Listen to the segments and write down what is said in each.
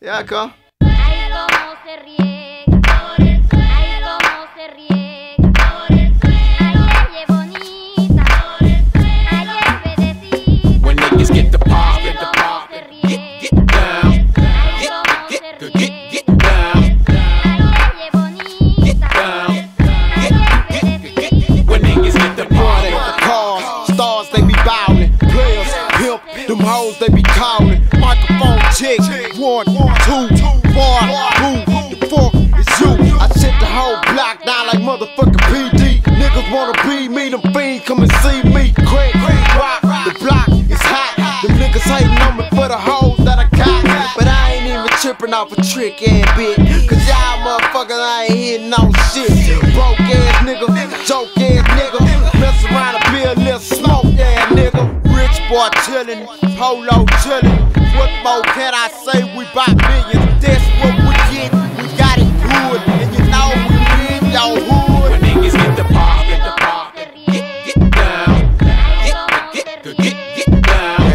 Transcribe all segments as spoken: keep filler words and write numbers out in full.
Yeah, acá. Ay, cómo se riega por el suelo. Ay, cómo se riega por el suelo. Ay, ella es bonita por el suelo. Ay, es bebecita. When niggas get the pop, get the pop, get, get down, get, get, get, get down, Ay, ella es bonita down, Ay, es bebecita. when niggas get the pop, Cars, stars, they be bowling. Players, pimp, them hoes, they be calling. Microphone check, one, two, four, who the fuck is you? I set the whole block down like motherfucking P D. Niggas wanna be me, them fiends come and see me. Craig, rock, the block is hot. Them niggas hating on me for the hoes that I got. But I ain't even tripping off a trick and bit. Cause y'all motherfuckers I ain't hitting no shit. Broke ass nigga, joke ass nigga. Mess around and be a little smoke ass nigga. Rich boy chillin', polo chillin'. What more can I say? We bout millions. That's what we get. We got it good. And you know we in your hood. when niggas get the pop, get the pop, get, get down, get, get, get, get, get down,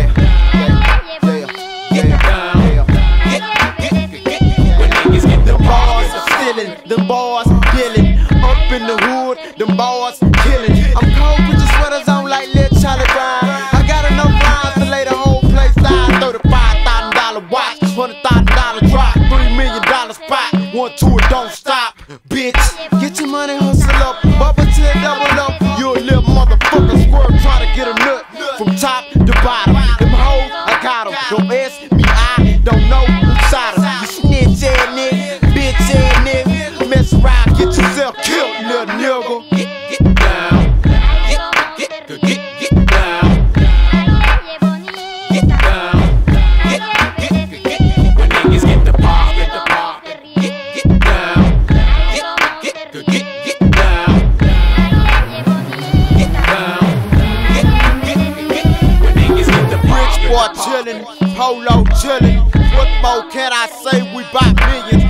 get down, get, get, get, get, when niggas get the pop, Boys get the pop. stealing, them boys dealing. Up in the hood, them boys killing. I'm cold with the sweaters on like Lil Charlie Brown. I got enough rhymes to lay the whole place down. thirty-five thousand dollar watch, one hundred thousand dollar drop, three million dollar spot. One, two, and don't stop, bitch. Get your money, hustle up, bubble till it double up. You a little motherfucker squirt trying to get a nut from top to bottom. Them hoes, I got 'em. Don't ask me, I don't know who's side 'em. You snitch ass nigga, bitch ass nigga. Mess around, get yourself killed, little nigga. Get, get down, get, get, get, get down, get down, get, get, get, get, when niggas get the pop, get the pop, get, get down, get, get, get, get, get down, get down, get, get, get, get, when niggas get the pop, Rich boy chillin', polo chillin'. What more can I say? We bout millions.